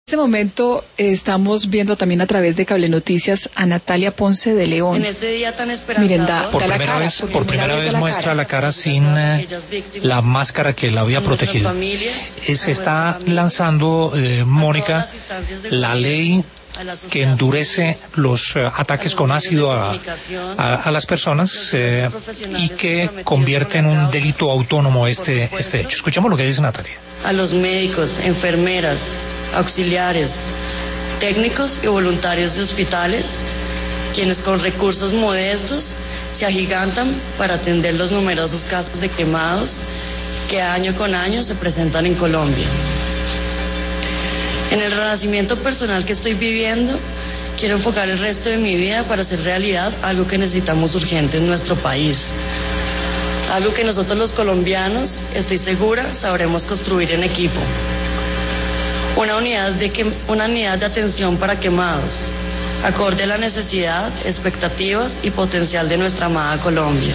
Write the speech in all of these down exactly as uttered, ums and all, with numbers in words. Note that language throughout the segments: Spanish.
En este momento eh, estamos viendo también a través de Cable Noticias a Natalia Ponce de León. En este día tan esperanzador. Miren, da, por da primera la cara, vez, por, por primera vez la muestra cara. la cara sin eh, la máscara que la había protegido. Eh, se está lanzando, eh, Mónica, la ley que endurece los uh, ataques con ácido a, a, a las personas eh, y que convierte en un delito autónomo este, este hecho. Escuchemos lo que dice Natalia. A los médicos, enfermeras, auxiliares, técnicos y voluntarios de hospitales, quienes con recursos modestos se agigantan para atender los numerosos casos de quemados que año con año se presentan en Colombia. En el renacimiento personal que estoy viviendo, quiero enfocar el resto de mi vida para hacer realidad algo que necesitamos urgente en nuestro país. Algo que nosotros los colombianos, estoy segura, sabremos construir en equipo. Una unidad de, que, una unidad de atención para quemados, acorde a la necesidad, expectativas y potencial de nuestra amada Colombia.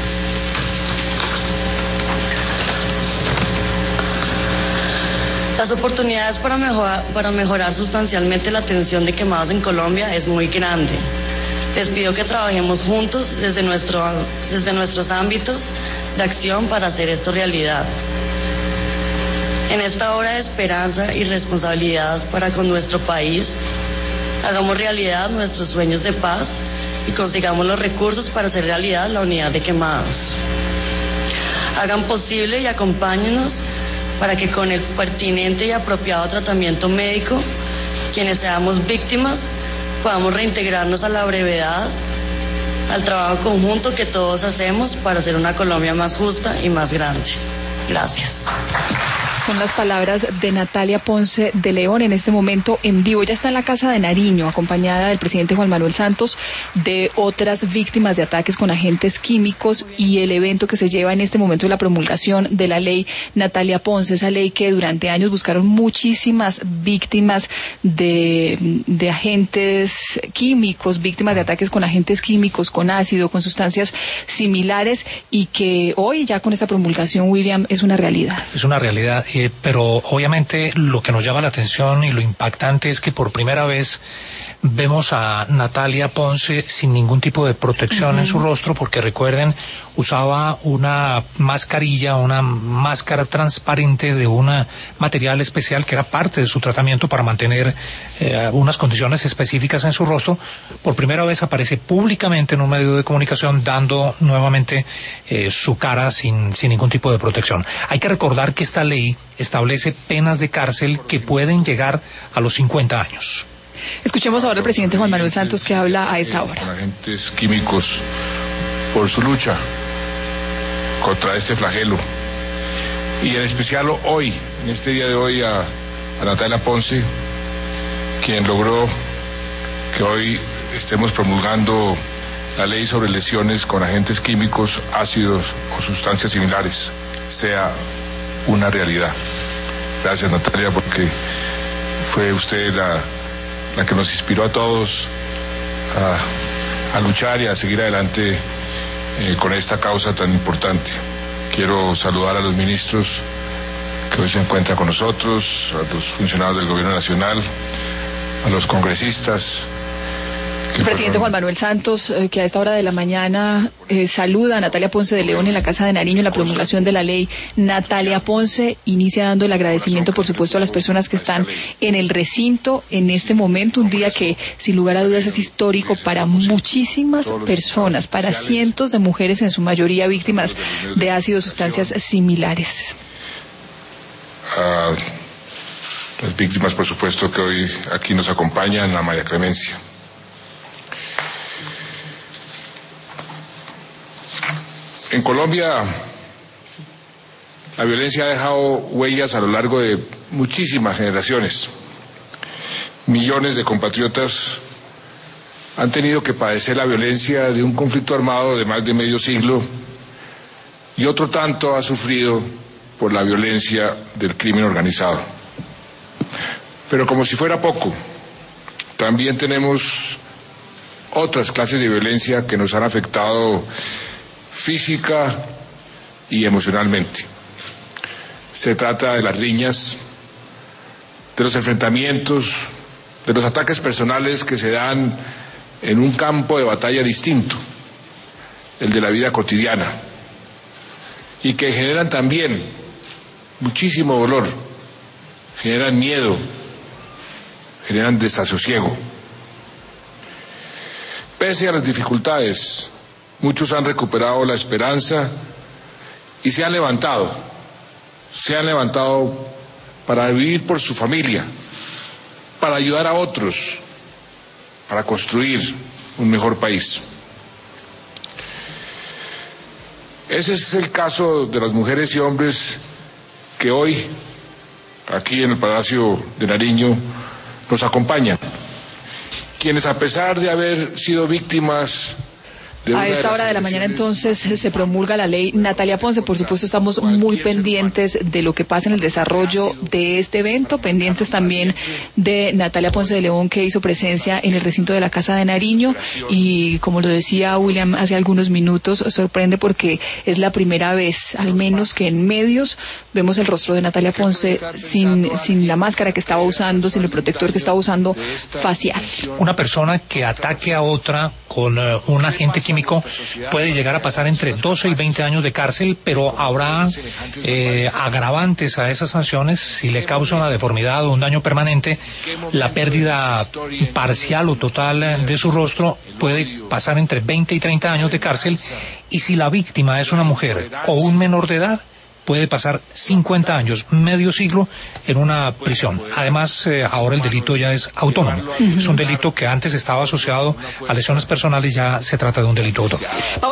Las oportunidades para mejorar, para mejorar sustancialmente la atención de quemados en Colombia es muy grande. Les pido que trabajemos juntos desde, nuestro, desde nuestros ámbitos de acción para hacer esto realidad. En esta hora de esperanza y responsabilidad para con nuestro país, hagamos realidad nuestros sueños de paz y consigamos los recursos para hacer realidad la unidad de quemados. Hagan posible y acompáñenos para que con el pertinente y apropiado tratamiento médico, quienes seamos víctimas, podamos reintegrarnos a la brevedad, al trabajo conjunto que todos hacemos para hacer una Colombia más justa y más grande. Gracias. Son las palabras de Natalia Ponce de León en este momento en vivo. Ella está en la Casa de Nariño, acompañada del presidente Juan Manuel Santos, de otras víctimas de ataques con agentes químicos y el evento que se lleva en este momento de la promulgación de la ley Natalia Ponce, esa ley que durante años buscaron muchísimas víctimas de, de agentes químicos, víctimas de ataques con agentes químicos, con ácido, con sustancias similares y que hoy ya con esta promulgación, William, es una realidad. Es una realidad. Eh, pero obviamente lo que nos llama la atención y lo impactante es que por primera vez vemos a Natalia Ponce sin ningún tipo de protección uh-huh. en su rostro, porque recuerden, usaba una mascarilla, una máscara transparente de un material especial que era parte de su tratamiento para mantener eh, unas condiciones específicas en su rostro. Por primera vez aparece públicamente en un medio de comunicación dando nuevamente eh, su cara sin, sin ningún tipo de protección. Hay que recordar que esta ley establece penas de cárcel que pueden llegar a los cincuenta años. Escuchemos ahora al presidente Juan Manuel Santos, que habla a esta hora. Con agentes químicos por su lucha contra este flagelo. Y en especial hoy, en este día de hoy, a, a Natalia Ponce, quien logró que hoy estemos promulgando la ley sobre lesiones con agentes químicos, ácidos o sustancias similares, sea una realidad. Gracias, Natalia, porque fue usted la, la que nos inspiró a todos a, a luchar y a seguir adelante eh, con esta causa tan importante. Quiero saludar a los ministros que hoy se encuentran con nosotros, a los funcionarios del Gobierno Nacional, a los congresistas. El presidente Juan Manuel Santos, eh, que a esta hora de la mañana eh, saluda a Natalia Ponce de León en la Casa de Nariño en la promulgación de la ley Natalia Ponce, inicia dando el agradecimiento, por supuesto, a las personas que están en el recinto en este momento, un día que sin lugar a dudas es histórico para muchísimas personas, para cientos de mujeres, en su mayoría víctimas de ácido, sustancias similares. A las víctimas, por supuesto, que hoy aquí nos acompañan, a María Clemencia. En Colombia, la violencia ha dejado huellas a lo largo de muchísimas generaciones. Millones de compatriotas han tenido que padecer la violencia de un conflicto armado de más de medio siglo y otro tanto ha sufrido por la violencia del crimen organizado. Pero como si fuera poco, también tenemos otras clases de violencia que nos han afectado física y emocionalmente. Se trata de las riñas, de los enfrentamientos, de los ataques personales que se dan en un campo de batalla distinto, el de la vida cotidiana, y que generan también muchísimo dolor, generan miedo, generan desasosiego. Pese a las dificultades, muchos han recuperado la esperanza y se han levantado, se han levantado para vivir por su familia, para ayudar a otros, para construir un mejor país. Ese es el caso de las mujeres y hombres que hoy, aquí en el Palacio de Nariño, nos acompañan, quienes a pesar de haber sido víctimas A esta hora de la mañana entonces se promulga la ley Natalia Ponce. Por supuesto estamos muy pendientes de lo que pasa en el desarrollo de este evento, pendientes también de Natalia Ponce de León, que hizo presencia en el recinto de la Casa de Nariño, y como lo decía William hace algunos minutos, sorprende porque es la primera vez, al menos, que en medios vemos el rostro de Natalia Ponce sin, sin la máscara que estaba usando, sin el protector que estaba usando facial. Una persona que ataque a otra con uh, un agente químico puede llegar a pasar entre doce y veinte años de cárcel, pero habrá eh, agravantes a esas sanciones si le causa una deformidad o un daño permanente. La pérdida parcial o total de su rostro puede pasar entre veinte y treinta años de cárcel, y si la víctima es una mujer o un menor de edad, puede pasar cincuenta años, medio siglo, en una prisión. Además, eh, ahora el delito ya es autónomo. Uh-huh. Es un delito que antes estaba asociado a lesiones personales, ya se trata de un delito autónomo.